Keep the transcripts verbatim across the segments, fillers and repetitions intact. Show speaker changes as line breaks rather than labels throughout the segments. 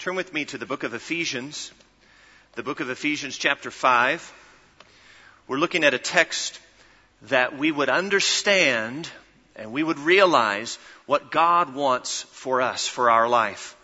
Turn with me to the book of Ephesians, the book of Ephesians chapter five. We're looking at a text that we would understand and we would realize what God wants for us, for our life.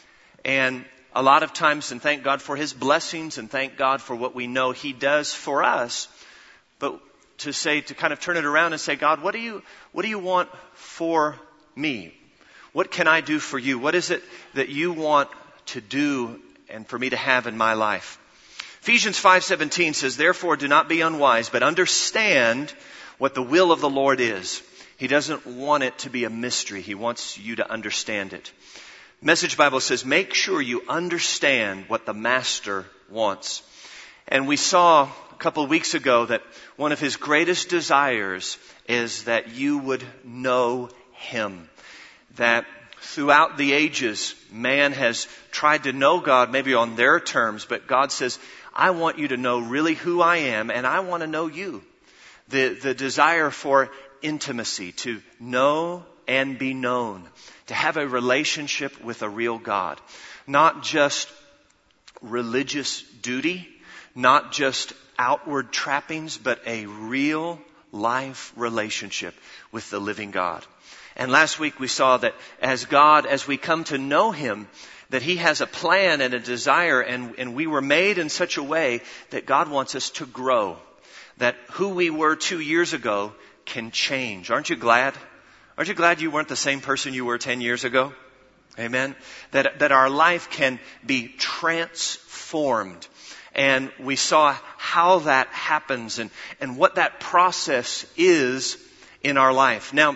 And a lot of times, and thank God for His blessings and thank God for what we know He does for us, but to say, to kind of turn it around and say, God, what do you, what do you want for me? What can I do for you? What is it that you want to do and for me to have in my life? Ephesians five seventeen says, therefore do not be unwise, but understand what the will of the Lord is. He doesn't want it to be a mystery. He wants you to understand it. Message Bible says, make sure you understand what the Master wants. And we saw a couple of weeks ago that one of His greatest desires is that you would know Him. That throughout the ages, man has tried to know God maybe on their terms, but God says, I want you to know really who I am, and I want to know you. The, the desire for intimacy, to know and be known, to have a relationship with a real God. Not just religious duty, not just outward trappings, but a real life relationship with the living God. And last week we saw that as God, as we come to know Him, that He has a plan and a desire, and, and we were made in such a way that God wants us to grow. That who we were two years ago can change. Aren't you glad? Aren't you glad you weren't the same person you were ten years ago? Amen? That, that our life can be transformed. And we saw how that happens and, and what that process is in our life. Now,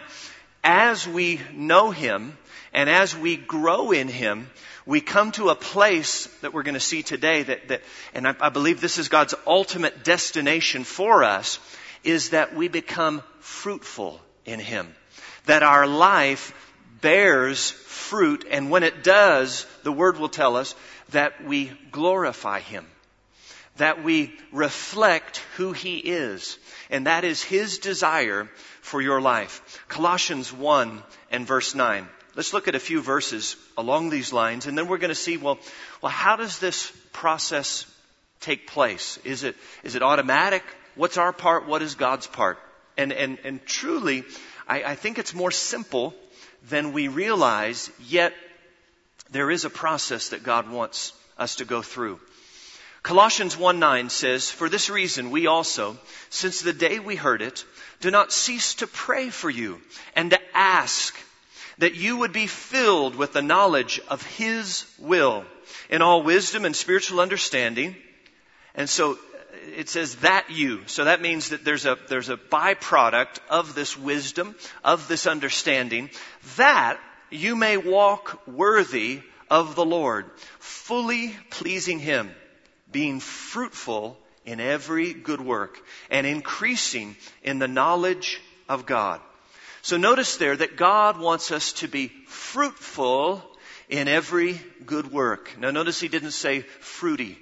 as we know Him and as we grow in Him, we come to a place that we're going to see today that, that and I, I believe this is God's ultimate destination for us, is that we become fruitful in Him. That our life bears fruit, and when it does, the Word will tell us that we glorify Him. That we reflect who He is. And that is His desire for your life. Colossians one and verse nine. Let's look at a few verses along these lines, and then we're going to see, well, well, how does this process take place? Is it, is it automatic? What's our part? What is God's part? And, and, and truly, I, I think it's more simple than we realize, yet there is a process that God wants us to go through. Colossians one nine says, for this reason we also, since the day we heard it, do not cease to pray for you and to ask that you would be filled with the knowledge of His will in all wisdom and spiritual understanding. And so it says that you. So that means that there's a, there's a byproduct of this wisdom, of this understanding, that you may walk worthy of the Lord, fully pleasing Him, being fruitful in every good work and increasing in the knowledge of God. So notice there that God wants us to be fruitful in every good work. Now notice He didn't say fruity.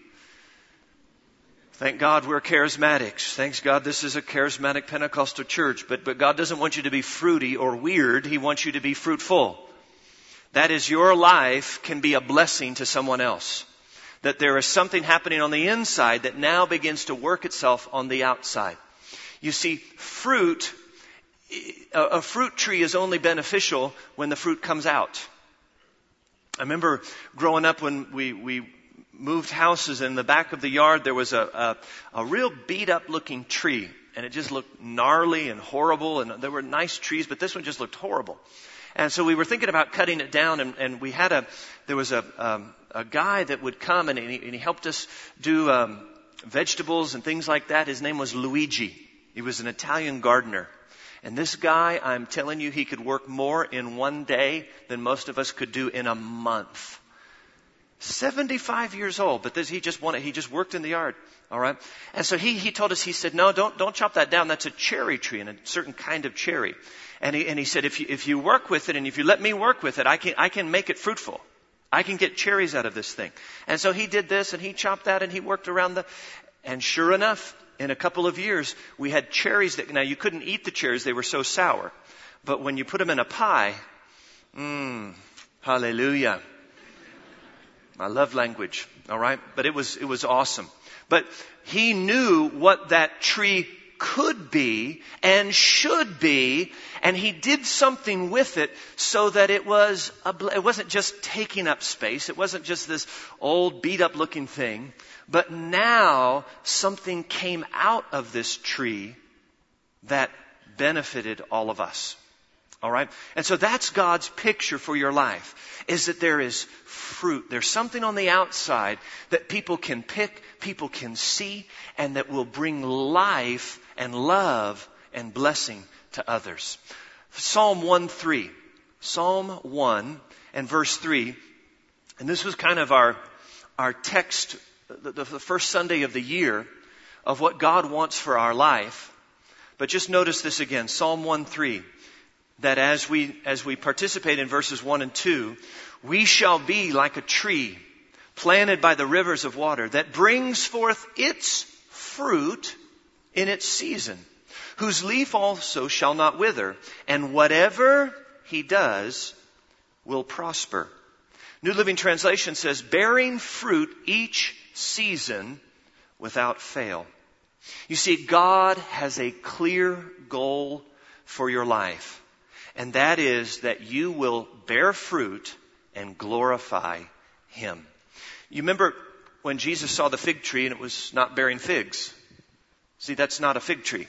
Thank God we're charismatics. Thanks God this is a charismatic Pentecostal church. But, but God doesn't want you to be fruity or weird. He wants you to be fruitful. That is, your life can be a blessing to someone else. That there is something happening on the inside that now begins to work itself on the outside. You see, fruit, a fruit tree is only beneficial when the fruit comes out. I remember growing up when we, we moved houses, in the back of the yard there was a, a, a real beat up looking tree. And it just looked gnarly and horrible, and there were nice trees, but this one just looked horrible. And so we were thinking about cutting it down, and, and we had a, there was a, um, a guy that would come and he, and he helped us do um, vegetables and things like that. His name was Luigi. He was an Italian gardener. And this guy, I'm telling you, he could work more in one day than most of us could do in a month. seventy-five years old, but this, he just wanted, he just worked in the yard. All right. And so he, he told us, he said, no, don't, don't chop that down. That's a cherry tree, and a certain kind of cherry. And he, and he said, if you, if you work with it and if you let me work with it, I can, I can make it fruitful. I can get cherries out of this thing. And so he did this and he chopped that and he worked around the, and sure enough, in a couple of years, we had cherries that, now you couldn't eat the cherries. They were so sour. But when you put them in a pie, mmm, hallelujah. I love language, all right? But it was, it was awesome. But he knew what that tree could be and should be, and he did something with it so that it was, a, it wasn't just taking up space. It wasn't just this old beat up looking thing, but now something came out of this tree that benefited all of us. All right? And so that's God's picture for your life, is that there is fruit. There's something on the outside that people can pick, people can see, and that will bring life and love and blessing to others. Psalm one three. Psalm one and verse three. And this was kind of our, our text, the, the first Sunday of the year, of what God wants for our life. But just notice this again. Psalm one three. That as we, as we participate in verses one and two, we shall be like a tree planted by the rivers of water that brings forth its fruit in its season, whose leaf also shall not wither, and whatever he does will prosper. New Living Translation says, bearing fruit each season without fail. You see, God has a clear goal for your life. And that is that you will bear fruit and glorify Him. You remember when Jesus saw the fig tree and it was not bearing figs? See, that's not a fig tree.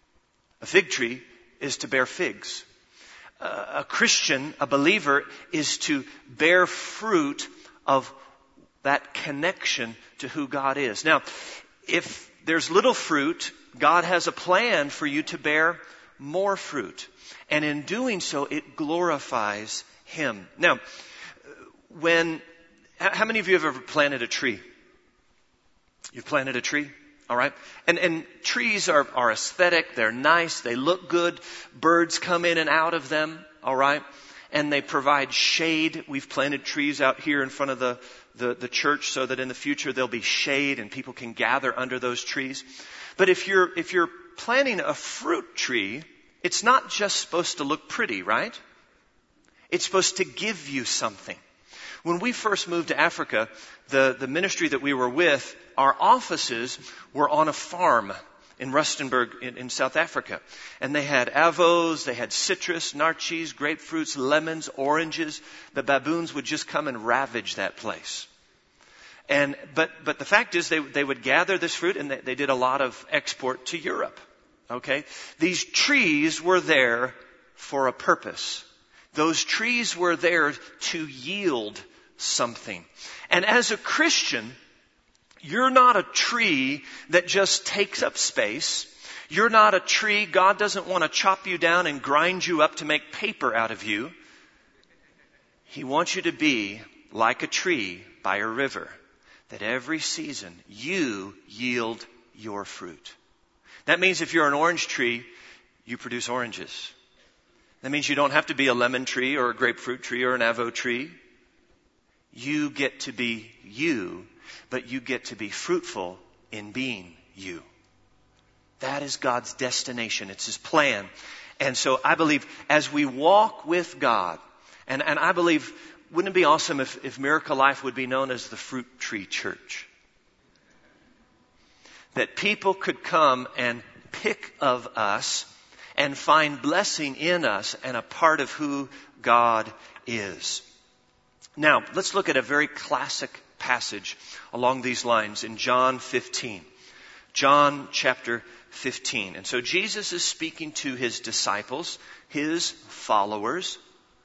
A fig tree is to bear figs. Uh, a Christian, a believer, is to bear fruit of that connection to who God is. Now, if there's little fruit, God has a plan for you to bear more fruit. And in doing so, it glorifies Him. Now, when, how many of you have ever planted a tree? You've planted a tree? All right. And, and trees are, are aesthetic. They're nice. They look good. Birds come in and out of them. All right. And they provide shade. We've planted trees out here in front of the, the, the church so that in the future there'll be shade and people can gather under those trees. But if you're, if you're planting a fruit tree, it's not just supposed to look pretty, right? It's supposed to give you something. When we first moved to Africa, the, the ministry that we were with, our offices were on a farm in Rustenburg in, in South Africa. And they had avos, they had citrus, narchies, grapefruits, lemons, oranges. The baboons would just come and ravage that place. And, but, but the fact is they, they would gather this fruit and they, they did a lot of export to Europe. Okay? These trees were there for a purpose. Those trees were there to yield something. And as a Christian, you're not a tree that just takes up space. You're not a tree. God doesn't want to chop you down and grind you up to make paper out of you. He wants you to be like a tree by a river, that every season you yield your fruit. That means if you're an orange tree, you produce oranges. That means you don't have to be a lemon tree or a grapefruit tree or an avo tree. You get to be you, but you get to be fruitful in being you. That is God's destination. It's His plan. And so I believe as we walk with God, and, and I believe, wouldn't it be awesome if, if Miracle Life would be known as the Fruit Tree Church? That people could come and pick of us and find blessing in us and a part of who God is. Now, let's look at a very classic passage along these lines in John fifteen. John chapter fifteen. And so Jesus is speaking to His disciples, His followers.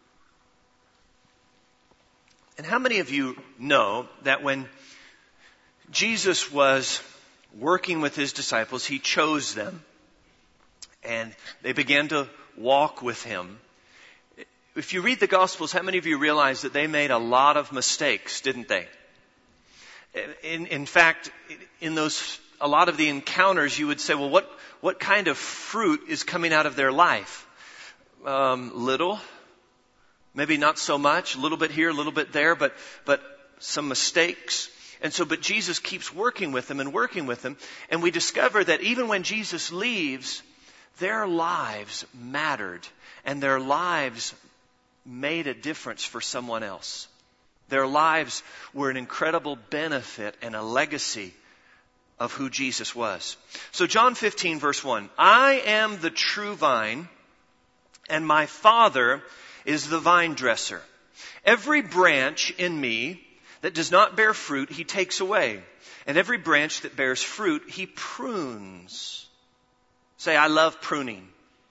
And how many of you know that when Jesus was working with His disciples, He chose them and they began to walk with Him? If you read the Gospels, how many of you realize that they made a lot of mistakes, didn't they? In, in fact, in those, a lot of the encounters, you would say, well, what, what kind of fruit is coming out of their life? Um, little, maybe not so much, a little bit here, a little bit there, but, but some mistakes. And so, but Jesus keeps working with them and working with them. And we discover that even when Jesus leaves, their lives mattered and their lives made a difference for someone else. Their lives were an incredible benefit and a legacy of who Jesus was. So John fifteen verse one, I am the true vine, and my Father is the vine dresser. Every branch in me that does not bear fruit, he takes away. And every branch that bears fruit, he prunes. Say, I love pruning.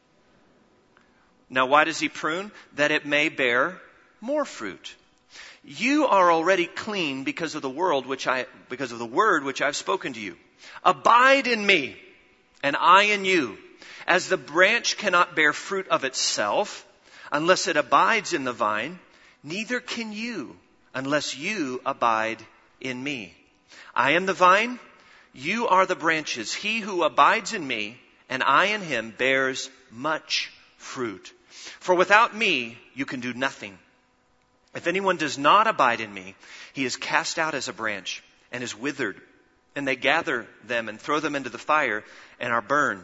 Now, why does he prune? That it may bear more fruit. You are already clean because of the world which I, because of the word which I've spoken to you. Abide in me, and I in you. As the branch cannot bear fruit of itself unless it abides in the vine, neither can you unless you abide in me. I am the vine, you are the branches. He who abides in me and I in him bears much fruit. For without me you can do nothing. If anyone does not abide in me, he is cast out as a branch and is withered. And they gather them and throw them into the fire and are burned.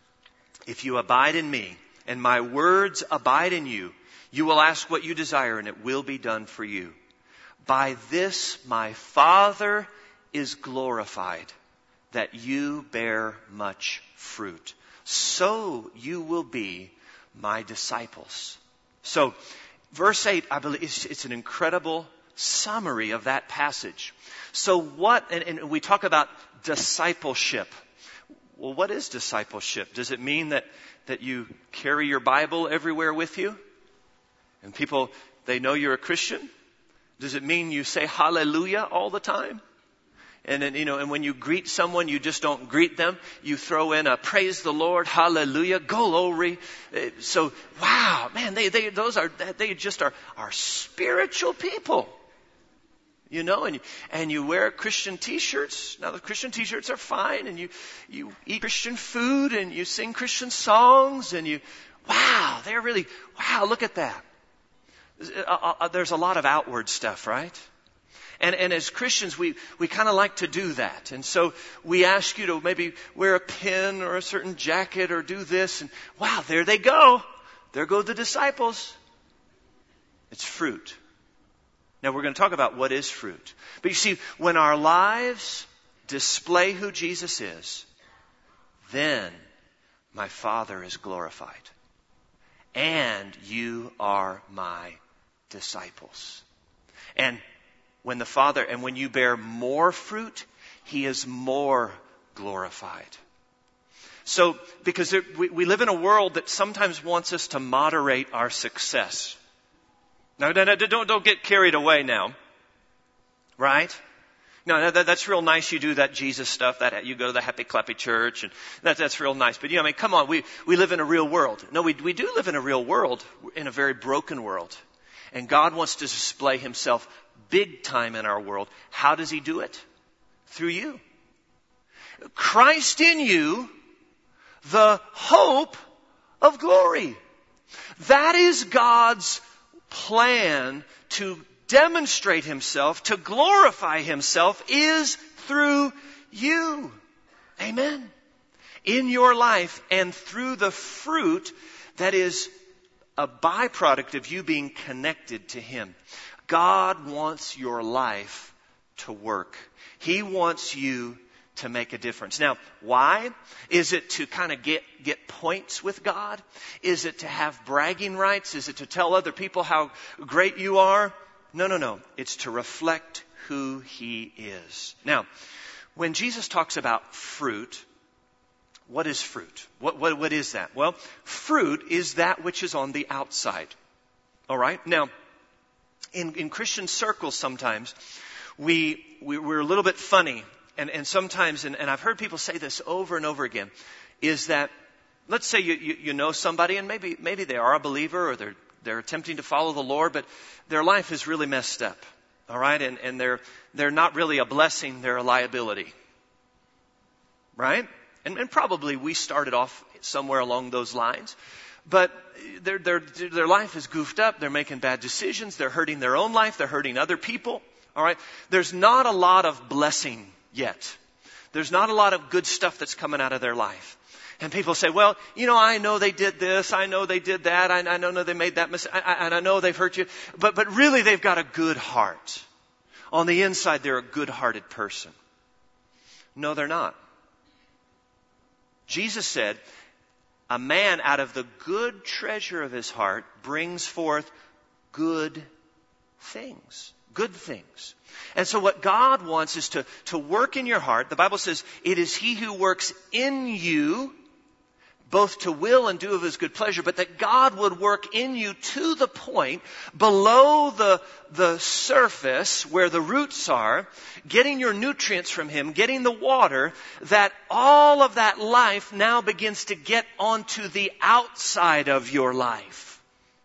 If you abide in me and my words abide in you, you will ask what you desire and it will be done for you. By this my Father is glorified, that you bear much fruit. So you will be my disciples. So verse eight, I believe, it's, it's an incredible summary of that passage. So what, and, and we talk about discipleship. Well, what is discipleship? Does it mean that, that you carry your Bible everywhere with you? And people, they know you're a Christian? Does it mean you say hallelujah all the time? And then, you know, and when you greet someone, you just don't greet them. You throw in a praise the Lord, hallelujah, glory. So, wow, man, they, they, those are, they just are, are spiritual people. You know, and you, and you wear Christian t-shirts. Now the Christian t-shirts are fine, and you, you eat Christian food, and you sing Christian songs, and you, wow, they're really, wow, look at that. There's a lot of outward stuff, right? And, and as Christians, we, we kind of like to do that. And so we ask you to maybe wear a pin or a certain jacket or do this. And wow, there they go. There go the disciples. It's fruit. Now we're going to talk about what is fruit. But you see, when our lives display who Jesus is, then my Father is glorified. And you are my disciples. And when the Father, and when you bear more fruit, He is more glorified. So, because there, we, we live in a world that sometimes wants us to moderate our success. Now, don't, don't get carried away now. Right? No, that, that's real nice. You do that Jesus stuff. That you go to the happy clappy church, and that, that's real nice. But you know, I mean, come on, we we live in a real world. No, we we do live in a real world, in a very broken world, and God wants to display Himself big time in our world. How does He do it? Through you. Christ in you, the hope of glory. That is God's plan to demonstrate Himself, to glorify Himself, is through you. Amen. In your life and through the fruit that is a byproduct of you being connected to Him. God wants your life to work. He wants you to make a difference. Now, why? Is it to kind of get, get points with God? Is it to have bragging rights? Is it to tell other people how great you are? No, no, no. It's to reflect who He is. Now, when Jesus talks about fruit, what is fruit? What, what, what is that? Well, fruit is that which is on the outside. All right? Now, in, in Christian circles sometimes, we, we, we're a little bit funny. And, and sometimes, and, and I've heard people say this over and over again, is that, let's say you, you, you know somebody, and maybe maybe they are a believer, or they're they're attempting to follow the Lord, but their life is really messed up. All right? And, and they're they're not really a blessing, they're a liability. Right? And, and probably we started off somewhere along those lines. But their, their, their life is goofed up. They're making bad decisions. They're hurting their own life. They're hurting other people. All right? There's not a lot of blessing yet. There's not a lot of good stuff that's coming out of their life. And people say, well, you know, I know they did this. I know they did that. I, I know they made that mistake. And I know they've hurt you. But, but really they've got a good heart. On the inside, they're a good-hearted person. No, they're not. Jesus said, a man out of the good treasure of his heart brings forth good things. Good things. And so what God wants is to, to work in your heart. The Bible says, it is He who works in you, both to will and do of His good pleasure, but that God would work in you to the point below the, the surface where the roots are, getting your nutrients from Him, getting the water, that all of that life now begins to get onto the outside of your life,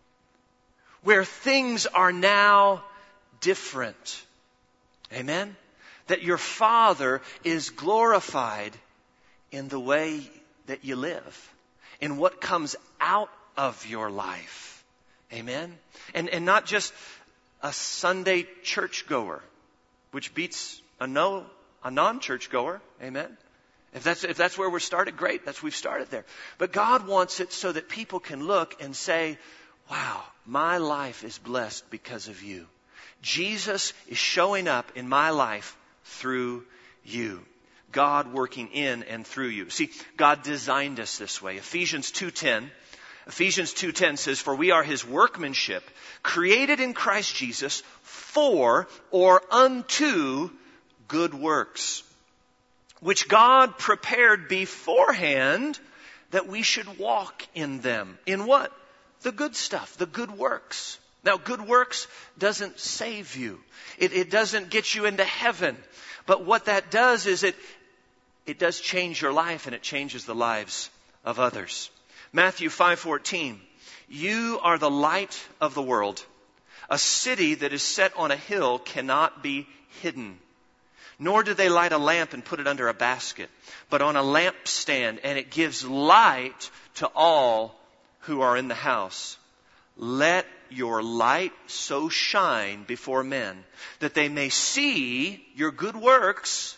where things are now different. Amen? That your Father is glorified in the way that you live, in what comes out of your life. Amen? And, and not just a Sunday churchgoer, which beats a no, a non-churchgoer. Amen? If that's, if that's where we're started, great. That's, we've started there. But God wants it so that people can look and say, wow, my life is blessed because of you. Jesus is showing up in my life through you. God working in and through you. See, God designed us this way. Ephesians two ten. Ephesians two ten says, for we are His workmanship, created in Christ Jesus for or unto good works, which God prepared beforehand that we should walk in them. In what? The good stuff, the good works. Now, good works doesn't save you. It, it doesn't get you into heaven. But what that does is it, it does change your life, and it changes the lives of others. Matthew five fourteen. You are the light of the world. A city that is set on a hill cannot be hidden. Nor do they light a lamp and put it under a basket, but on a lampstand, and it gives light to all who are in the house. Let your light so shine before men that they may see your good works,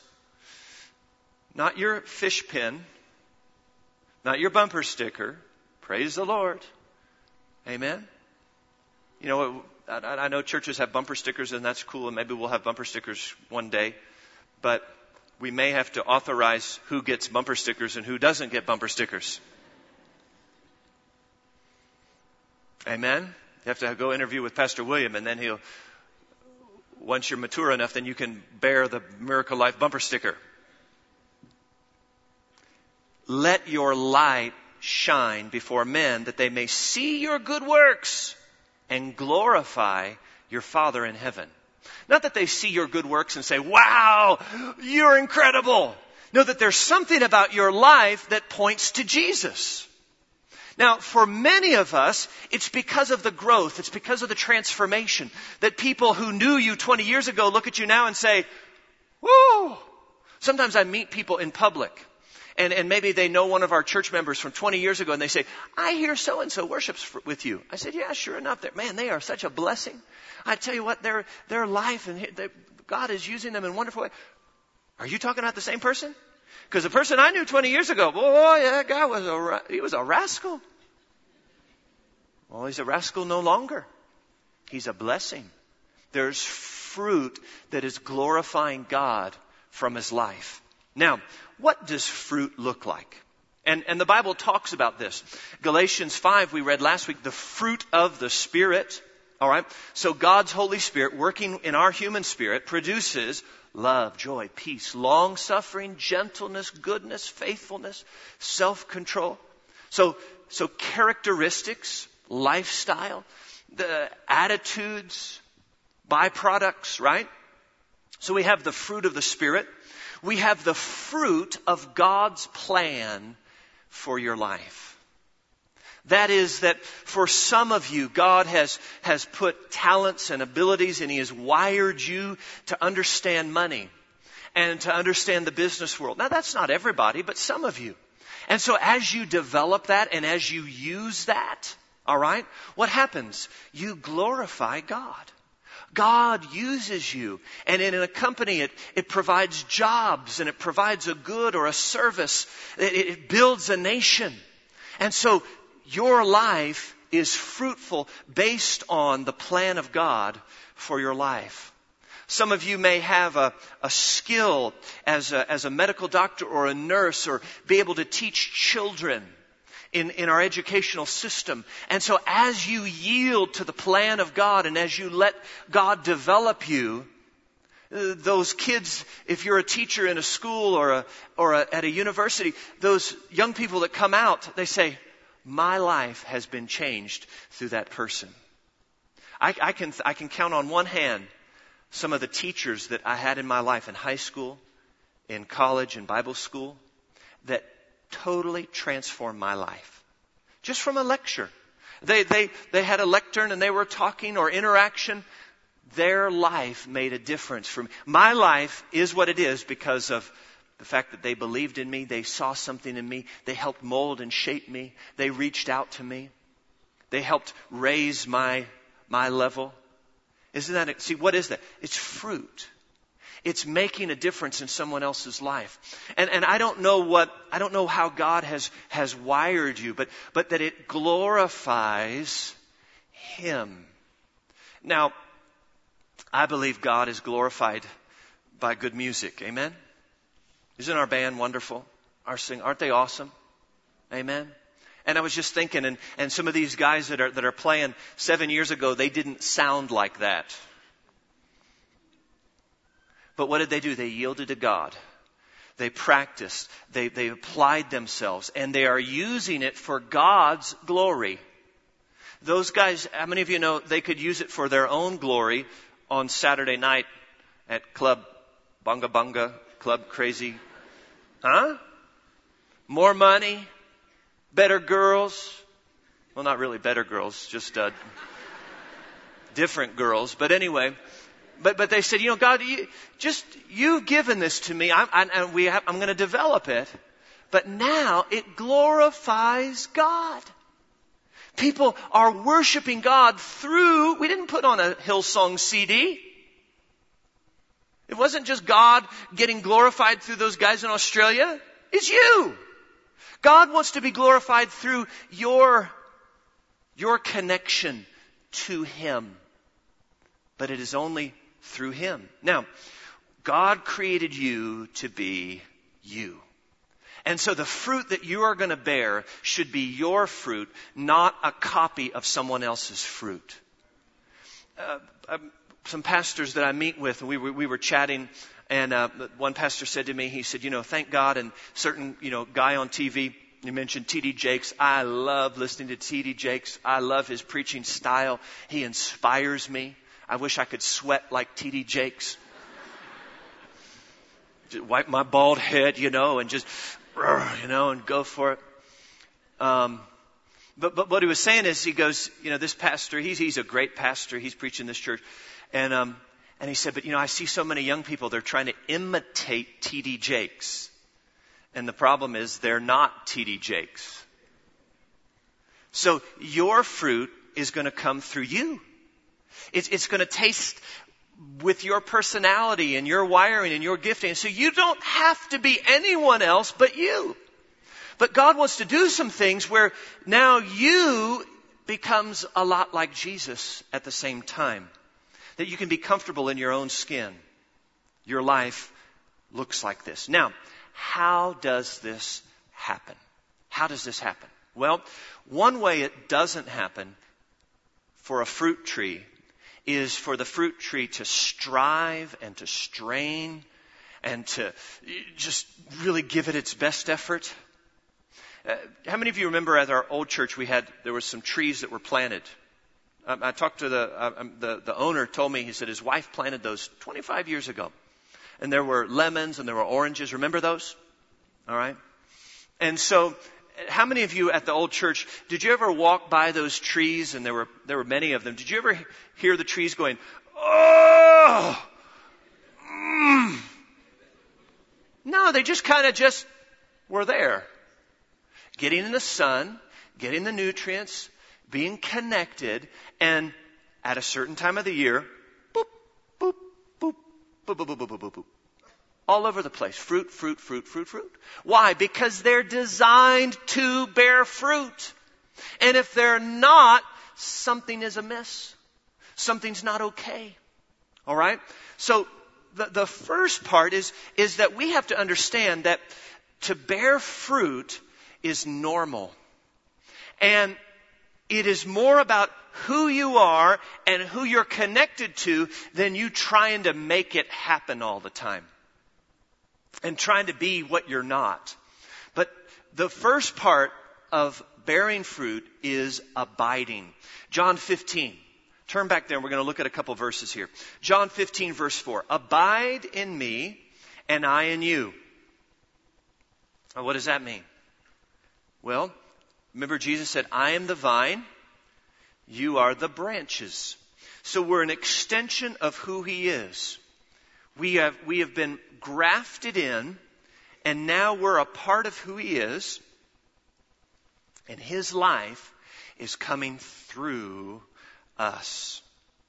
not your fish pin, not your bumper sticker. Praise the Lord. Amen. You know, I, I know churches have bumper stickers, and that's cool, and maybe we'll have bumper stickers one day, but we may have to authorize who gets bumper stickers and who doesn't get bumper stickers. Amen. You have to go interview with Pastor William, and then he'll, once you're mature enough, then you can bear the Miracle Life bumper sticker. Let your light shine before men that they may see your good works and glorify your Father in heaven. Not that they see your good works and say, wow, you're incredible. No, that there's something about your life that points to Jesus. Now, for many of us, it's because of the growth, it's because of the transformation, that people who knew you twenty years ago look at you now and say, whoa. Sometimes I meet people in public, and, and maybe they know one of our church members from twenty years ago, and they say, I hear so-and-so worships for, with you. I said, yeah, sure enough. Man, they are such a blessing. I tell you what, their, their life, and they, God is using them in wonderful ways. Are you talking about the same person? Because the person I knew twenty years ago, boy, that guy was a, he was a rascal. Well, he's a rascal no longer. He's a blessing. There's fruit that is glorifying God from his life. Now, what does fruit look like? And, and the Bible talks about this. Galatians five, we read last week, the fruit of the Spirit. All right. So God's Holy Spirit working in our human spirit produces love, joy, peace, long-suffering, gentleness, goodness, faithfulness, self-control. So, so characteristics, lifestyle, the attitudes, byproducts, right? So we have the fruit of the Spirit. We have the fruit of God's plan for your life. That is that for some of you, God has, has put talents and abilities, and He has wired you to understand money and to understand the business world. Now, that's not everybody, but some of you. And so as you develop that and as you use that, all right, what happens? You glorify God. God uses you. And in a company, it, it provides jobs and it provides a good or a service. It, it builds a nation. And so your life is fruitful based on the plan of God for your life. Some of you may have a, a skill as a, as a medical doctor or a nurse, or be able to teach children in, in our educational system. And so as you yield to the plan of God and as you let God develop you, uh, those kids, if you're a teacher in a school or a, or a, at a university, those young people that come out, they say, my life has been changed through that person. I, I can I can count on one hand some of the teachers that I had in my life in high school, in college, in Bible school, that totally transformed my life. Just from a lecture. They, they, they had a lectern and they were talking or interaction. Their life made a difference for me. My life is what it is because of the fact that they believed in me. They saw something in me. They helped mold and shape me. They reached out to me. They helped raise my, my level. Isn't that it? See, what is that? It's fruit. It's making a difference in someone else's life. And, and I don't know what, I don't know how God has, has wired you, but, but that it glorifies Him. Now, I believe God is glorified by good music. Amen? Isn't our band wonderful? Our sing, aren't they awesome? Amen? And I was just thinking, and, and some of these guys that are, that are playing seven years ago, they didn't sound like that. But what did they do? They yielded to God. They practiced. They, they applied themselves. And they are using it for God's glory. Those guys, how many of you know they could use it for their own glory on Saturday night at Club Bunga Bunga, Club Crazy? Huh? More money? Better girls? Well, not really better girls, just uh, different girls. But anyway... But but they said, you know, God, you, just you've given this to me. I'm, I, and we have, I'm going to develop it. But now it glorifies God. People are worshiping God through. We didn't put on a Hillsong C D. It wasn't just God getting glorified through those guys in Australia. It's you. God wants to be glorified through your your connection to Him. But it is only through Him. Now, God created you to be you. And so the fruit that you are going to bear should be your fruit, not a copy of someone else's fruit. Uh, um, some pastors that I meet with, we were, we were chatting, and uh, one pastor said to me, he said, you know, thank God, and certain, you know, guy on T V, you mentioned T D Jakes. I love listening to T D Jakes. I love his preaching style. He inspires me. I wish I could sweat like T D Jakes. Just wipe my bald head, you know, and just, you know, and go for it. Um, but, but what he was saying is, he goes, you know, this pastor, he's, he's a great pastor. He's preaching this church. And, um, and he said, but you know, I see so many young people, they're trying to imitate T D Jakes. And the problem is they're not T D Jakes. So your fruit is going to come through you. It's, it's going to taste with your personality and your wiring and your gifting. So you don't have to be anyone else but you. But God wants to do some things where now you becomes a lot like Jesus at the same time. That you can be comfortable in your own skin. Your life looks like this. Now, how does this happen? How does this happen? Well, one way it doesn't happen for a fruit tree is for the fruit tree to strive and to strain and to just really give it its best effort. Uh, how many of you remember at our old church we had, there were some trees that were planted? Um, I talked to the, uh, the, the owner told me, he said his wife planted those twenty-five years ago. And there were lemons and there were oranges. Remember those? All right. And so, how many of you at the old church, did you ever walk by those trees, and there were there were many of them, did you ever hear the trees going, oh, mm. No, they just kind of just were there. Getting in the sun, getting the nutrients, being connected, and at a certain time of the year, boop, Boop, boop, boop, boop, boop, boop, boop. All over the place. Fruit, fruit, fruit, fruit, fruit. Why? Because they're designed to bear fruit. And if they're not, something is amiss. Something's not okay. All right? So the, the first part is, is that we have to understand that to bear fruit is normal. And it is more about who you are and who you're connected to than you trying to make it happen all the time. And trying to be what you're not. But the first part of bearing fruit is abiding. John fifteen. Turn back there and we're going to look at a couple verses here. John fifteen verse four. Abide in me and I in you. Now, what does that mean? Well, remember Jesus said, I am the vine, you are the branches. So we're an extension of who He is. We have, we have been grafted in, and now we're a part of who He is, and His life is coming through us.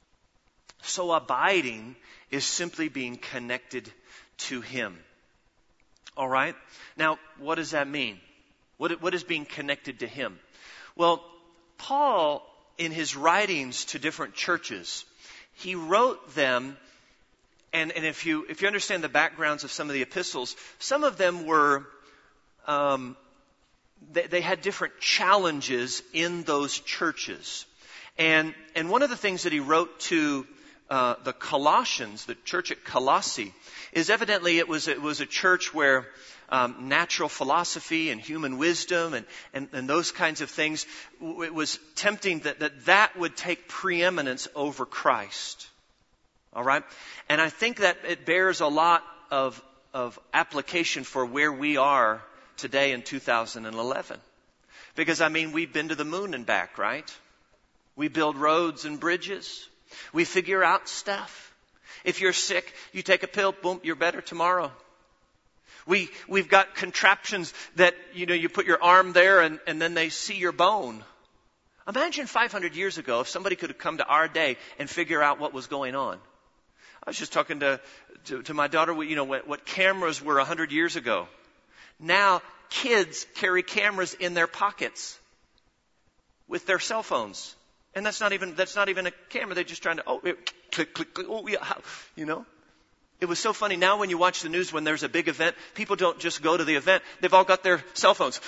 So abiding is simply being connected to Him. All right? Now, what does that mean? What, what is being connected to Him? Well, Paul, in his writings to different churches, he wrote them. And, and if you if you understand the backgrounds of some of the epistles, some of them were, um, they, they had different challenges in those churches. And and one of the things that he wrote to uh, the Colossians, the church at Colossae, is evidently it was it was a church where um, natural philosophy and human wisdom and, and, and those kinds of things, it was tempting that, that that would take preeminence over Christ. All right? And I think that it bears a lot of, of application for where we are today in two thousand eleven. Because, I mean, we've been to the moon and back, right? We build roads and bridges. We figure out stuff. If you're sick, you take a pill, boom, you're better tomorrow. We, we've got contraptions that, you know, you put your arm there and, and then they see your bone. Imagine five hundred years ago if somebody could have come to our day and figure out what was going on. I was just talking to, to, to my daughter, you know, what, what cameras were one hundred years ago. Now, kids carry cameras in their pockets with their cell phones. And that's not even, that's not even a camera. They're just trying to, oh, click, click, click, oh, yeah, you know. It was so funny. Now when you watch the news, when there's a big event, people don't just go to the event. They've all got their cell phones.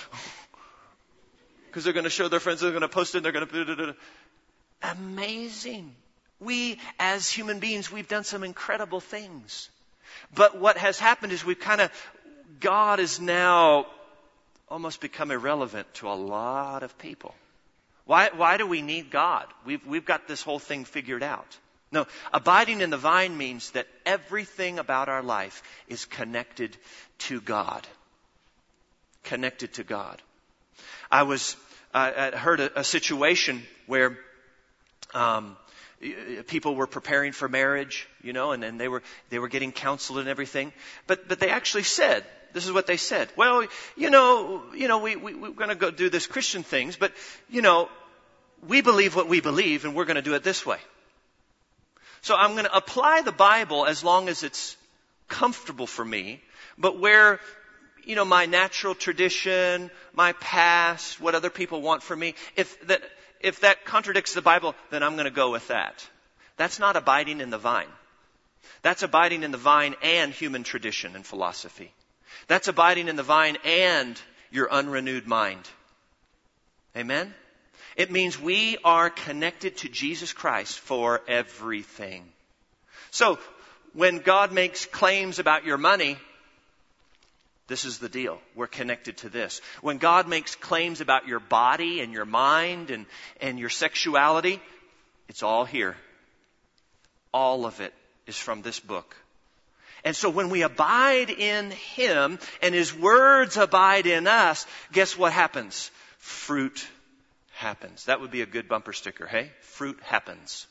Because they're going to show their friends, they're going to post it, they're going to... Amazing. We, as human beings, we've done some incredible things. But what has happened is we've kind of, God is now almost become irrelevant to a lot of people. Why, why do we need God? We've, we've got this whole thing figured out. No, abiding in the vine means that everything about our life is connected to God. Connected to God. I was, uh, I heard a, a situation where, um, people were preparing for marriage, you know, and, and they were, they were getting counseled and everything. But, but they actually said, this is what they said. Well, you know, you know, we, we, we're going to go do this Christian things, but, you know, we believe what we believe and we're going to do it this way. So I'm going to apply the Bible as long as it's comfortable for me, but where, you know, my natural tradition, my past, what other people want from me, if that, if that contradicts the Bible, then I'm going to go with that. That's not abiding in the vine. That's abiding in the vine and human tradition and philosophy. That's abiding in the vine and your unrenewed mind. Amen? It means we are connected to Jesus Christ for everything. So, when God makes claims about your money, this is the deal. We're connected to this. When God makes claims about your body and your mind and, and your sexuality, it's all here. All of it is from this book. And so when we abide in Him and His words abide in us, guess what happens? Fruit happens. That would be a good bumper sticker, hey? Fruit happens.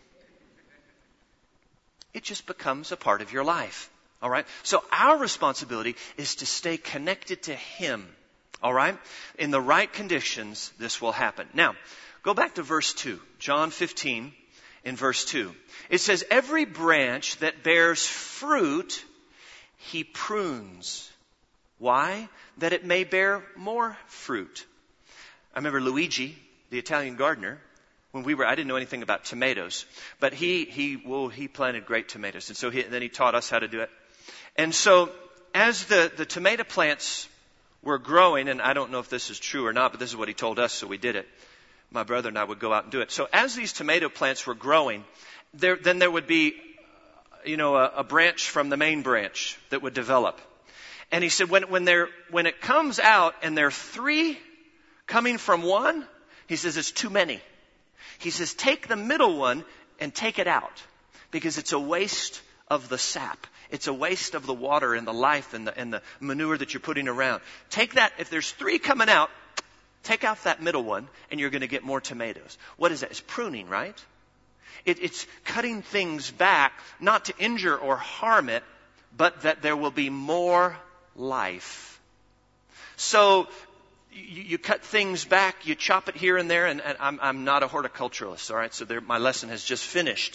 It just becomes a part of your life. All right? So our responsibility is to stay connected to Him. All right? In the right conditions, this will happen. Now, go back to verse two, John fifteen, in verse two. It says, every branch that bears fruit, he prunes. Why? That it may bear more fruit. I remember Luigi, the Italian gardener, when we were, I didn't know anything about tomatoes, but he, he, well, he planted great tomatoes. And so he, then he taught us how to do it. And so as the, the tomato plants were growing, and I don't know if this is true or not, but this is what he told us, so we did it. My brother and I would go out and do it. So as these tomato plants were growing, there, then there would be, you know, a, a branch from the main branch that would develop. And he said, when, when they're, when it comes out and there are three coming from one, he says, it's too many. He says, take the middle one and take it out because it's a waste of the sap. It's a waste of the water and the life and the, and the manure that you're putting around. Take that. If there's three coming out, take out that middle one and you're going to get more tomatoes. What is that? It's pruning, right? It, it's cutting things back, not to injure or harm it, but that there will be more life. So you, you cut things back, you chop it here and there, and, and I'm, I'm not a horticulturalist, all right? So there, my lesson has just finished.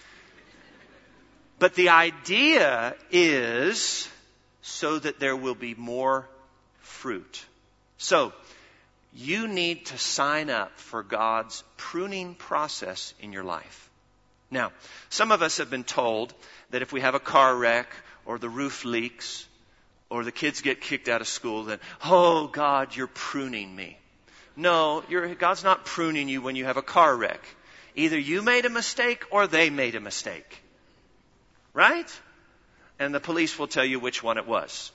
But the idea is so that there will be more fruit. So you need to sign up for God's pruning process in your life. Now, some of us have been told that if we have a car wreck or the roof leaks or the kids get kicked out of school, then, oh, God, you're pruning me. No, you're, God's not pruning you when you have a car wreck. Either you made a mistake or they made a mistake. Right? And the police will tell you which one it was.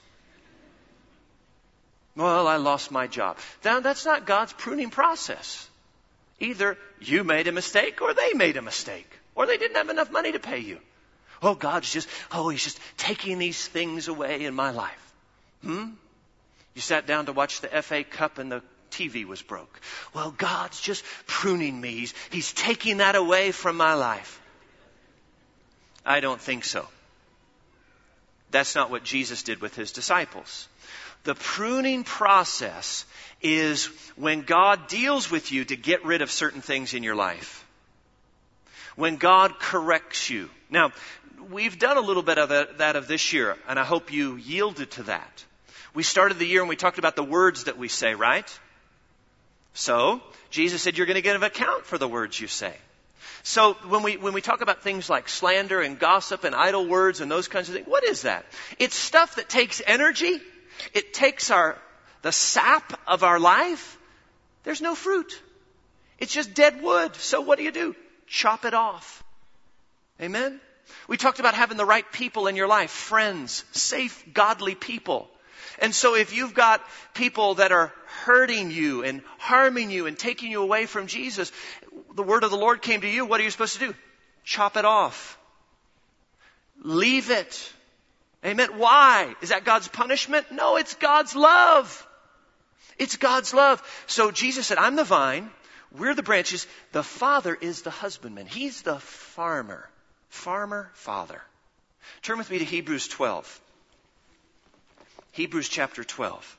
Well, I lost my job. Now, that's not God's pruning process. Either you made a mistake or they made a mistake. Or they didn't have enough money to pay you. Oh, God's just, oh, He's just taking these things away in my life. Hmm? You sat down to watch the F A Cup and the T V was broke. Well, God's just pruning me. He's, he's taking that away from my life. I don't think so. That's not what Jesus did with His disciples. The pruning process is when God deals with you to get rid of certain things in your life. When God corrects you. Now, we've done a little bit of that of this year, and I hope you yielded to that. We started the year and we talked about the words that we say, right? So, Jesus said you're going to give an account for the words you say. So when we when we talk about things like slander and gossip and idle words and those kinds of things, what is that? It's stuff that takes energy. It takes our the sap of our life. There's no fruit. It's just dead wood. So what do you do? Chop it off. Amen? We talked about having the right people in your life. Friends, safe, godly people. And so if you've got people that are hurting you and harming you and taking you away from Jesus, the word of the Lord came to you. What are you supposed to do? Chop it off. Leave it. Amen. Why? Is that God's punishment? No, it's God's love. It's God's love. So Jesus said, I'm the vine. We're the branches. The Father is the husbandman. He's the farmer. Farmer, Father. Turn with me to Hebrews twelve. Hebrews chapter twelve.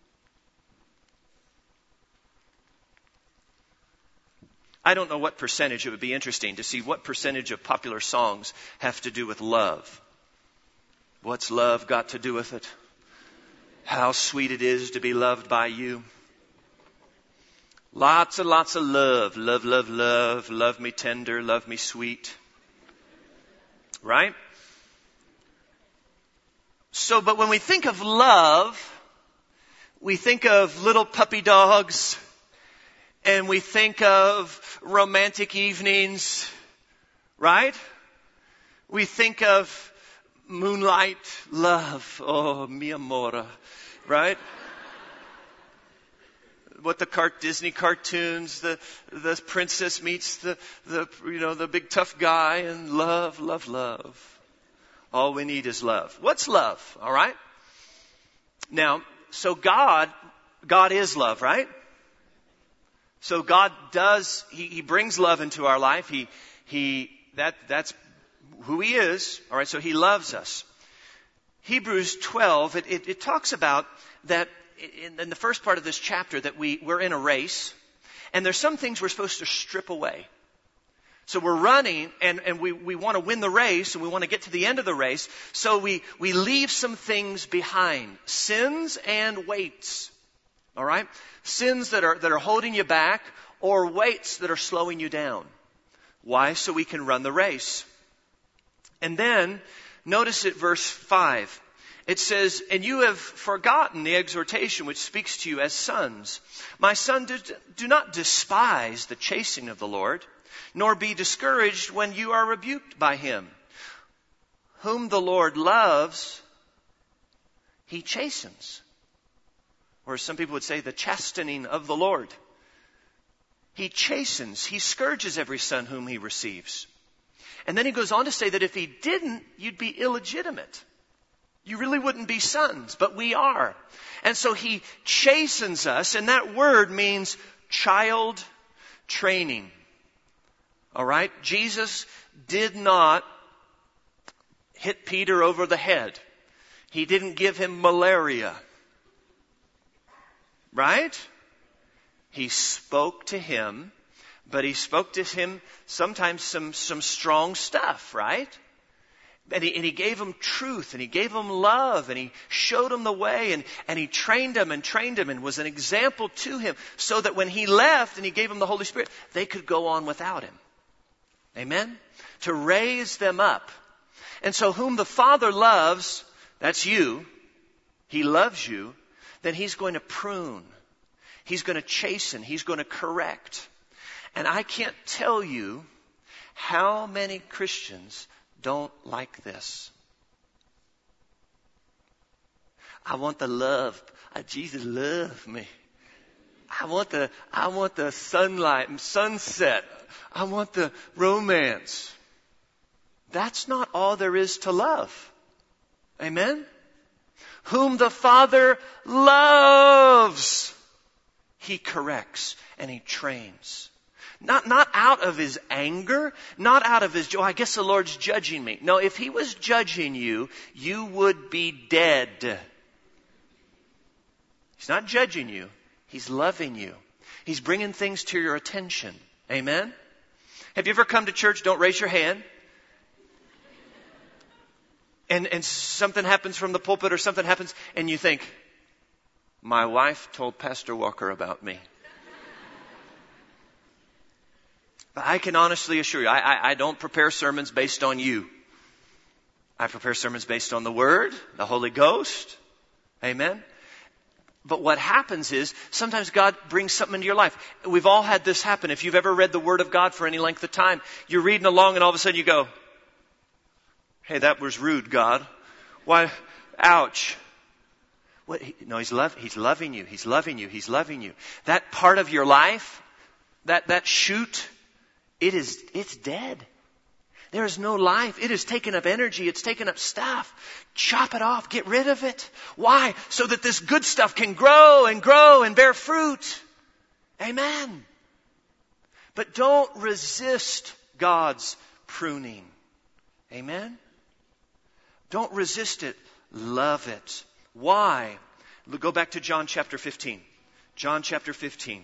I don't know what percentage. It would be interesting to see what percentage of popular songs have to do with love. What's love got to do with it? How sweet it is to be loved by you. Lots and lots of love. Love, love, love. Love me tender. Love me sweet. Right? So, but when we think of love, we think of little puppy dogs, and we think of romantic evenings, right? We think of moonlight love. Oh, mi amore, right? What the car- Disney cartoons, the the princess meets the the you know the big tough guy, and love, love, love. All we need is love. What's love? All right. Now, so God, God is love, right? So God does. He, he brings love into our life. He he that that's who He is. All right. So He loves us. Hebrews twelve. It it, it talks about that. In, in the first part of this chapter, that we, we're in a race, and there's some things we're supposed to strip away. So we're running and, and we, we want to win the race and we want to get to the end of the race. So we, we leave some things behind. Sins and weights. All right? Sins that are, that are holding you back or weights that are slowing you down. Why? So we can run the race. And then notice at verse five. It says, and you have forgotten the exhortation which speaks to you as sons. My son, do, do not despise the chastening of the Lord, nor be discouraged when you are rebuked by him. Whom the Lord loves, he chastens. Or as some people would say, the chastening of the Lord. He chastens, he scourges every son whom he receives. And then he goes on to say that if he didn't, you'd be illegitimate. You really wouldn't be sons, but we are. And so he chastens us, and that word means child training. All right? Jesus did not hit Peter over the head. He didn't give him malaria. Right? He spoke to him, but he spoke to him sometimes some, some strong stuff, right? And he, and he gave him truth, and he gave him love, and he showed him the way, and, and he trained him and trained him and was an example to him so that when he left and he gave him the Holy Spirit, they could go on without him. Amen? To raise them up. And so whom the Father loves, that's you, he loves you, then he's going to prune. He's going to chasten. He's going to correct. And I can't tell you how many Christians don't like this. I want the love. Uh, Jesus loved me. I want the, I want the sunlight and sunset. I want the romance. That's not all there is to love. Amen? Whom the Father loves, he corrects and he trains. Not, not out of his anger, not out of his joy. I guess the Lord's judging me. No, if he was judging you, you would be dead. He's not judging you. He's loving you. He's bringing things to your attention. Amen? Have you ever come to church? Don't raise your hand. And, and something happens from the pulpit or something happens and you think, my wife told Pastor Walker about me. But I can honestly assure you, I, I, I don't prepare sermons based on you. I prepare sermons based on the Word, the Holy Ghost. Amen? But what happens is, sometimes God brings something into your life. We've all had this happen. If you've ever read the Word of God for any length of time, you're reading along and all of a sudden you go, hey, that was rude, God. Why? Ouch. What? No, he's, love, he's loving you. He's loving you. He's loving you. That part of your life, that, that shoot, it is, it's dead. There is no life. It has taken up energy. It's taken up stuff. Chop it off. Get rid of it. Why? So that this good stuff can grow and grow and bear fruit. Amen. But don't resist God's pruning. Amen. Don't resist it. Love it. Why? Go back to John chapter fifteen. John chapter fifteen.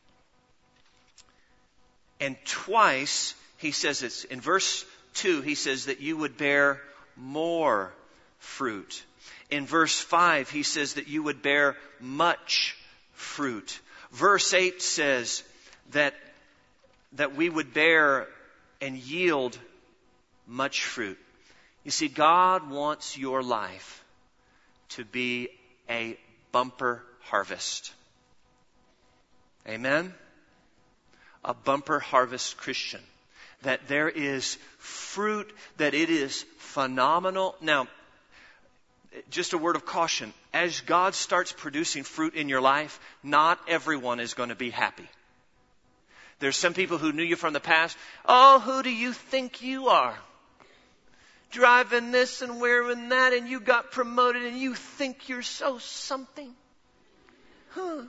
And twice he says this. In verse two, he says that you would bear more fruit. In verse five, he says that you would bear much fruit. Verse eight says that, that we would bear and yield much fruit. You see, God wants your life to be a bumper harvest. Amen? A bumper harvest Christian. That there is fruit, that it is phenomenal. Now, just a word of caution. As God starts producing fruit in your life, not everyone is going to be happy. There's some people who knew you from the past. Oh, who do you think you are? Driving this and wearing that, and you got promoted and you think you're so something. Huh.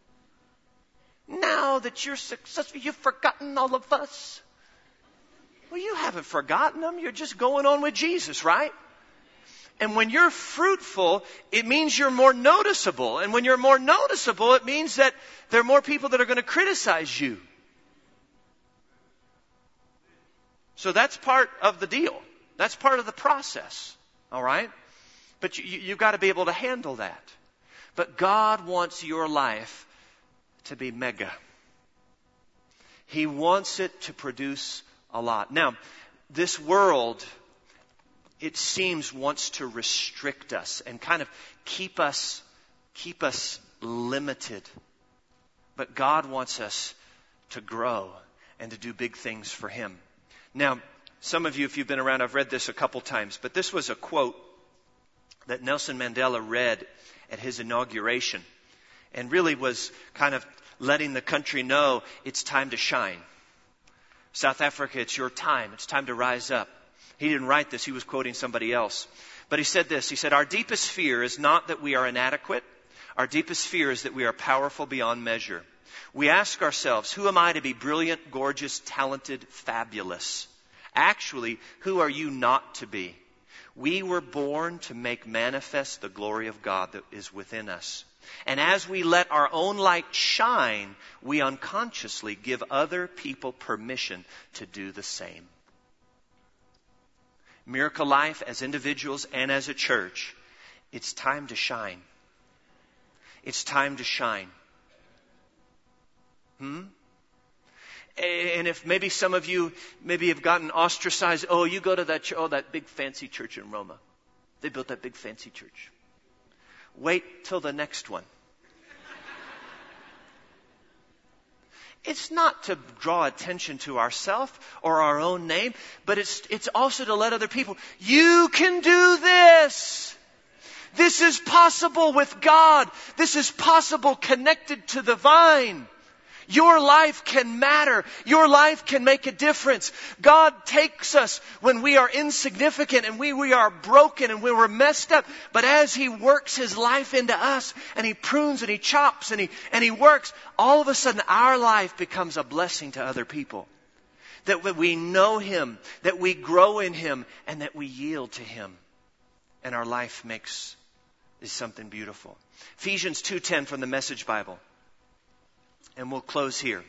Now that you're successful, you've forgotten all of us. Well, you haven't forgotten them. You're just going on with Jesus, right? And when you're fruitful, it means you're more noticeable. And when you're more noticeable, it means that there are more people that are going to criticize you. So that's part of the deal. That's part of the process. All right? But you, you, you've got to be able to handle that. But God wants your life to be mega. He wants it to produce a lot. Now, this world, it seems, wants to restrict us and kind of keep us, keep us limited. But God wants us to grow and to do big things for Him. Now, some of you, if you've been around, I've read this a couple times, but this was a quote that Nelson Mandela read at his inauguration and really was kind of letting the country know it's time to shine. South Africa, it's your time. It's time to rise up. He didn't write this. He was quoting somebody else. But he said this. He said, our deepest fear is not that we are inadequate. Our deepest fear is that we are powerful beyond measure. We ask ourselves, who am I to be brilliant, gorgeous, talented, fabulous? Actually, who are you not to be? We were born to make manifest the glory of God that is within us. And as we let our own light shine, we unconsciously give other people permission to do the same. Miracle Life, as individuals and as a church, it's time to shine. It's time to shine. Hmm? And if maybe some of you maybe have gotten ostracized, oh, you go to that ch- oh that big fancy church in Roma. They built that big fancy church. Wait till the next one. It's not to draw attention to ourselves or our own name, but it's it's also to let other people, you can do this. This is possible with God. This is possible connected to the vine. Your life can matter. Your life can make a difference. God takes us when we are insignificant and we, we are broken and we were messed up. But as He works His life into us and He prunes and He chops and He, and He works, all of a sudden our life becomes a blessing to other people. That we know Him, that we grow in Him, and that we yield to Him. And our life makes is something beautiful. Ephesians two ten from the Message Bible. And we'll close here.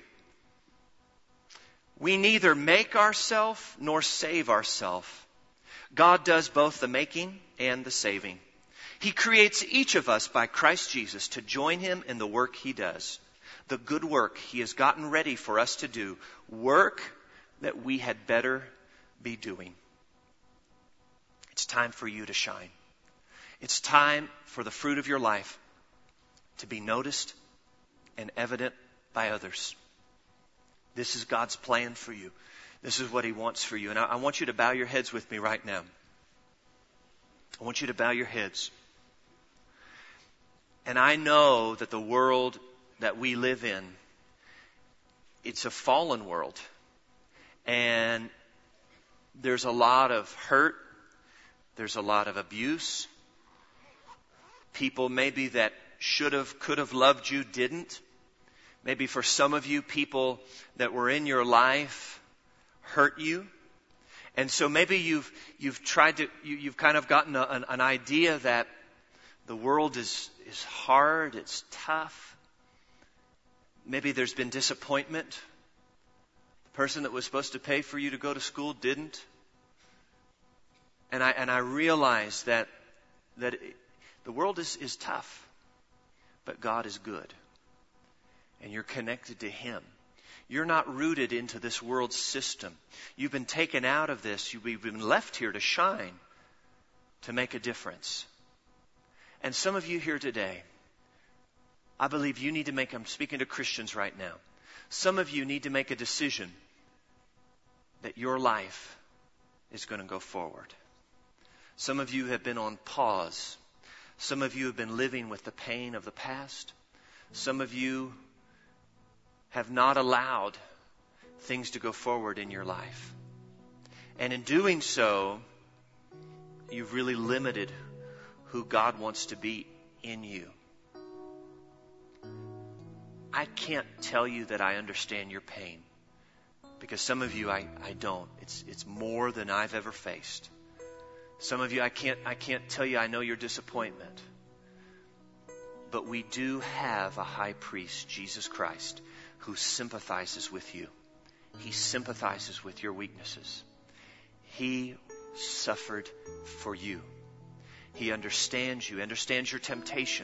We neither make ourselves nor save ourselves. God does both the making and the saving. He creates each of us by Christ Jesus to join Him in the work He does. The good work He has gotten ready for us to do. Work that we had better be doing. It's time for you to shine. It's time for the fruit of your life to be noticed and evident by others. This is God's plan for you. This is what He wants for you. And I, I want you to bow your heads with me right now. I want you to bow your heads. And I know that the world that we live in, it's a fallen world. And there's a lot of hurt. There's a lot of abuse. People maybe that should have, could have loved you, didn't. Maybe for some of you, people that were in your life hurt you. And so maybe you've you've tried to, you, you've kind of gotten a, an, an idea that the world is, is hard, it's tough. Maybe there's been disappointment. The person that was supposed to pay for you to go to school didn't. And I and I realize that that it, the world is, is tough, but God is good. And you're connected to Him. You're not rooted into this world's system. You've been taken out of this. You've been left here to shine, to make a difference. And some of you here today, I believe you need to make, I'm speaking to Christians right now. Some of you need to make a decision that your life is going to go forward. Some of you have been on pause. Some of you have been living with the pain of the past. Some of you have not allowed things to go forward in your life. And in doing so, you've really limited who God wants to be in you. I can't tell you that I understand your pain, because some of you I, I don't. It's it's more than I've ever faced. Some of you I can't I can't tell you I know your disappointment. But we do have a high priest, Jesus Christ, who sympathizes with you. He sympathizes with your weaknesses. He suffered for you. He understands you, understands your temptation.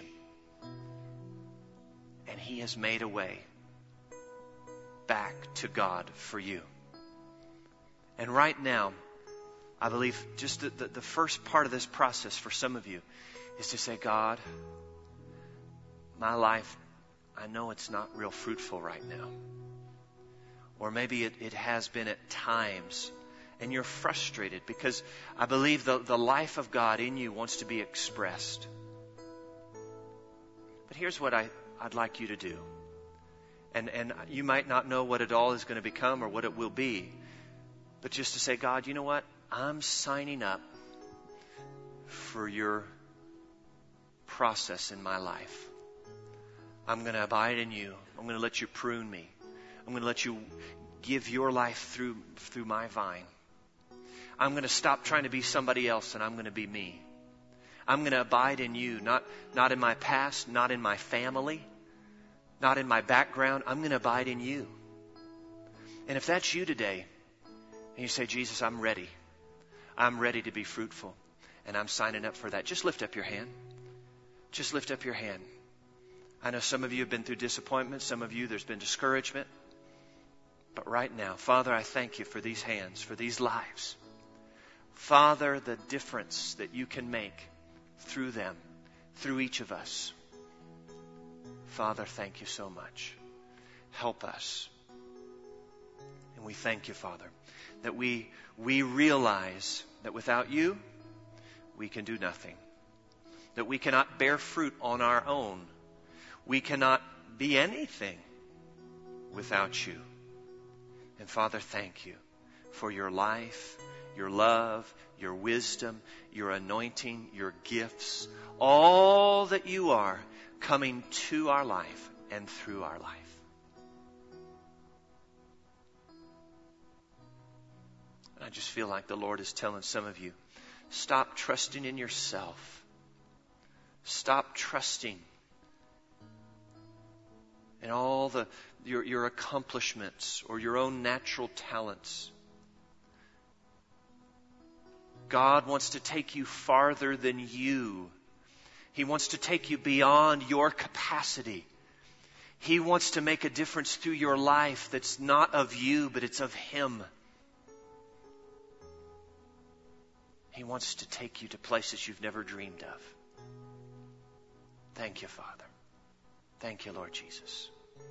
And He has made a way back to God for you. And right now, I believe just the, the, the first part of this process for some of you is to say, God, my life, I know it's not real fruitful right now. Or maybe it, it has been at times. And you're frustrated because I believe the, the life of God in you wants to be expressed. But here's what I, I'd like you to do. And, and you might not know what it all is going to become or what it will be. But just to say, God, you know what? I'm signing up for your process in my life. I'm going to abide in you. I'm going to let you prune me. I'm going to let you give your life through, through my vine. I'm going to stop trying to be somebody else and I'm going to be me. I'm going to abide in you, not, not in my past, not in my family, not in my background. I'm going to abide in you. And if that's you today, and you say, Jesus, I'm ready. I'm ready to be fruitful. And I'm signing up for that. Just lift up your hand. Just lift up your hand. I know some of you have been through disappointment. Some of you, there's been discouragement. But right now, Father, I thank you for these hands, for these lives. Father, the difference that you can make through them, through each of us. Father, thank you so much. Help us. And we thank you, Father, that we, we realize that without you, we can do nothing. That we cannot bear fruit on our own. We cannot be anything without you. And Father, thank you for your life, your love, your wisdom, your anointing, your gifts, all that you are coming to our life and through our life. And I just feel like the Lord is telling some of you, stop trusting in yourself. Stop trusting in all the your, your accomplishments or your own natural talents. God wants to take you farther than you. He wants to take you beyond your capacity. He wants to make a difference through your life that's not of you, but it's of Him. He wants to take you to places you've never dreamed of. Thank you, Father. Thank you, Lord Jesus.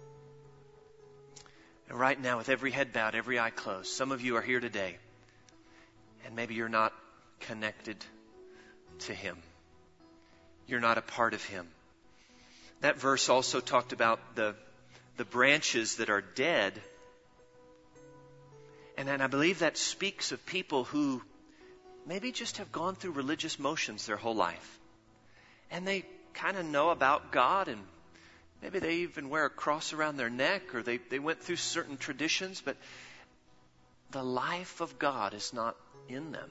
And right now, with every head bowed, every eye closed, some of you are here today, and maybe you're not connected to Him. You're not a part of Him. That verse also talked about the, the branches that are dead. And then I believe that speaks of people who maybe just have gone through religious motions their whole life. And they kind of know about God, and maybe they even wear a cross around their neck, or they, they went through certain traditions, but the life of God is not in them.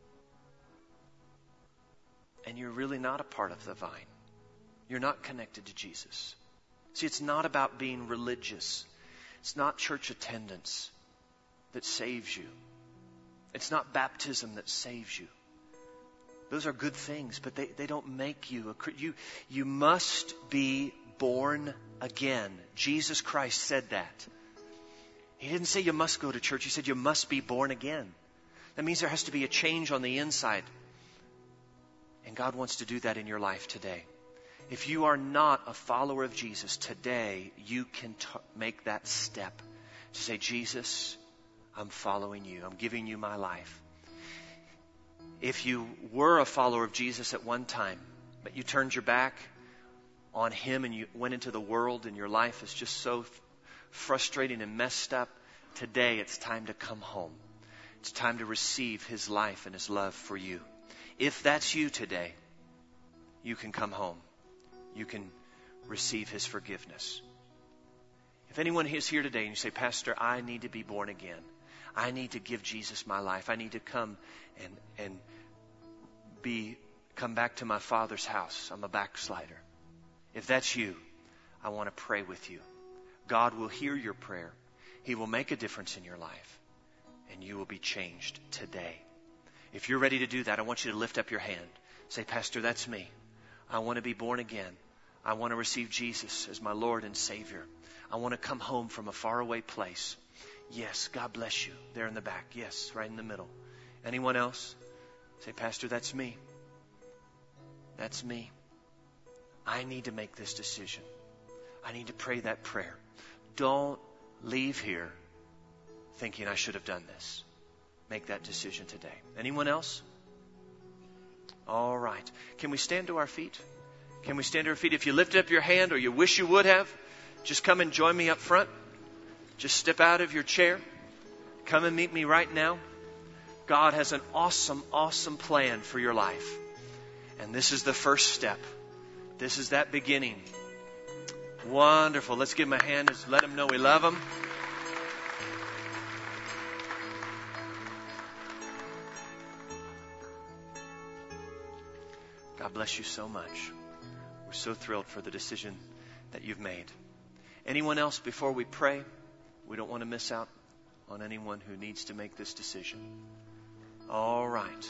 And you're really not a part of the vine. You're not connected to Jesus. See, it's not about being religious. It's not church attendance that saves you. It's not baptism that saves you. Those are good things, but they, they don't make you a you. You must be born again. Jesus Christ said that. He didn't say you must go to church. He said you must be born again. That means there has to be a change on the inside. And God wants to do that in your life today. If you are not a follower of Jesus, today you can t- make that step to say, Jesus, I'm following you. I'm giving you my life. If you were a follower of Jesus at one time, but you turned your back on Him and you went into the world and your life is just so f- frustrating and messed up, today it's time to come home. It's time to receive His life and His love for you. If that's you today, you can come home. You can receive His forgiveness. If anyone is here today and you say, Pastor, I need to be born again. I need to give Jesus my life. I need to come and and be come back to my Father's house. I'm a backslider. If that's you, I want to pray with you. God will hear your prayer. He will make a difference in your life. And you will be changed today. If you're ready to do that, I want you to lift up your hand. Say, Pastor, that's me. I want to be born again. I want to receive Jesus as my Lord and Savior. I want to come home from a faraway place. Yes, God bless you. There in the back. Yes, right in the middle. Anyone else? Say, Pastor, that's me. That's me. I need to make this decision. I need to pray that prayer. Don't leave here thinking I should have done this. Make that decision today. Anyone else? All right. Can we stand to our feet? Can we stand to our feet? If you lifted up your hand or you wish you would have, just come and join me up front. Just step out of your chair. Come and meet me right now. God has an awesome, awesome plan for your life. And this is the first step. This is that beginning. Wonderful. Let's give him a hand and let him know we love him. God bless you so much. We're so thrilled for the decision that you've made. Anyone else before we pray? We don't want to miss out on anyone who needs to make this decision. All right.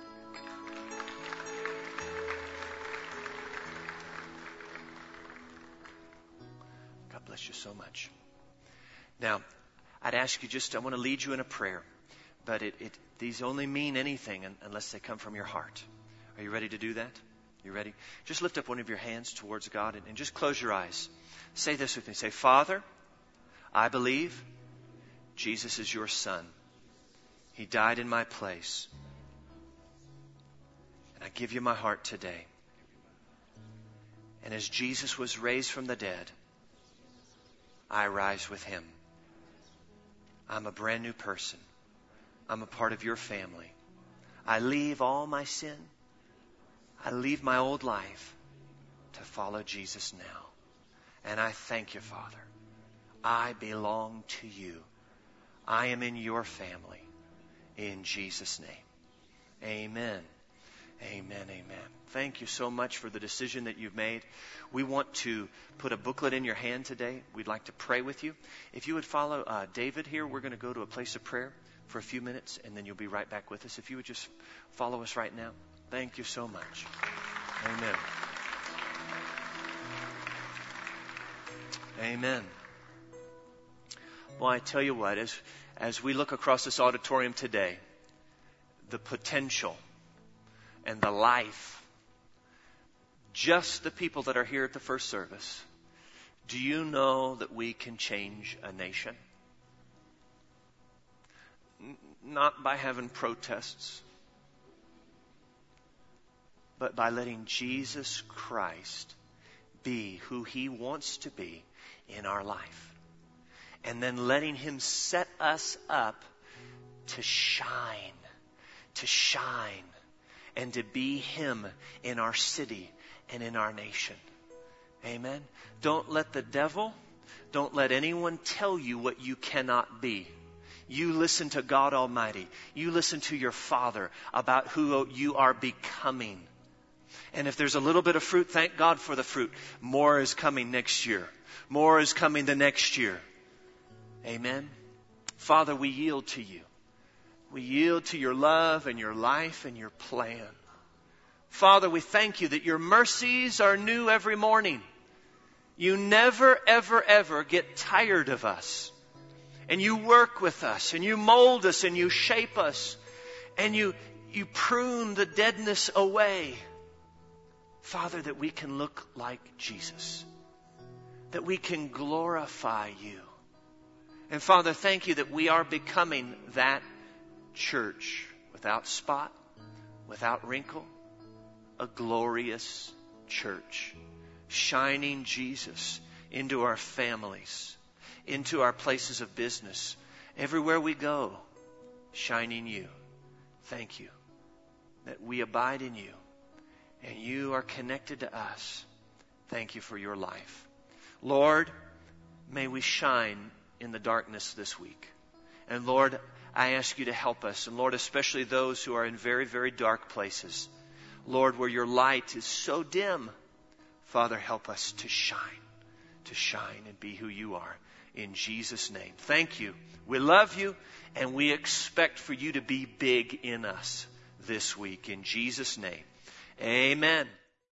God bless you so much. Now, I'd ask you just, I want to lead you in a prayer, but it, it these only mean anything unless they come from your heart. Are you ready to do that? You ready? Just lift up one of your hands towards God and, and just close your eyes. Say this with me. Say, Father, I believe Jesus is your Son. He died in my place. And I give you my heart today. And as Jesus was raised from the dead, I rise with him. I'm a brand new person. I'm a part of your family. I leave all my sin. I leave my old life to follow Jesus now. And I thank you, Father. I belong to you. I am in your family. In Jesus' name. Amen. Amen. Amen. Thank you so much for the decision that you've made. We want to put a booklet in your hand today. We'd like to pray with you. If you would follow uh, David here, we're going to go to a place of prayer for a few minutes, and then you'll be right back with us. If you would just follow us right now. Thank you so much. Amen. Amen. Well, I tell you what, as, as we look across this auditorium today, the potential and the life, just the people that are here at the first service, do you know that we can change a nation? N- not by having protests, but by letting Jesus Christ be who he wants to be in our life. And then letting him set us up to shine, to shine, and to be him in our city and in our nation. Amen. Don't let the devil, don't let anyone tell you what you cannot be. You listen to God Almighty. You listen to your Father about who you are becoming. And if there's a little bit of fruit, thank God for the fruit. More is coming next year. More is coming the next year. Amen. Father, we yield to you. We yield to your love and your life and your plan. Father, we thank you that your mercies are new every morning. You never, ever, ever get tired of us. And you work with us and you mold us and you shape us and you, you prune the deadness away. Father, that we can look like Jesus. That we can glorify you. And Father, thank you that we are becoming that church without spot, without wrinkle, a glorious church, shining Jesus into our families, into our places of business, everywhere we go, shining you. Thank you that we abide in you and you are connected to us. Thank you for your life. Lord, may we shine in the darkness this week. And Lord, I ask you to help us. And Lord, especially those who are in very, very dark places. Lord, where your light is so dim. Father, help us to shine, to shine and be who you are. In Jesus' name. Thank you. We love you and we expect for you to be big in us. this week. In Jesus' name, amen.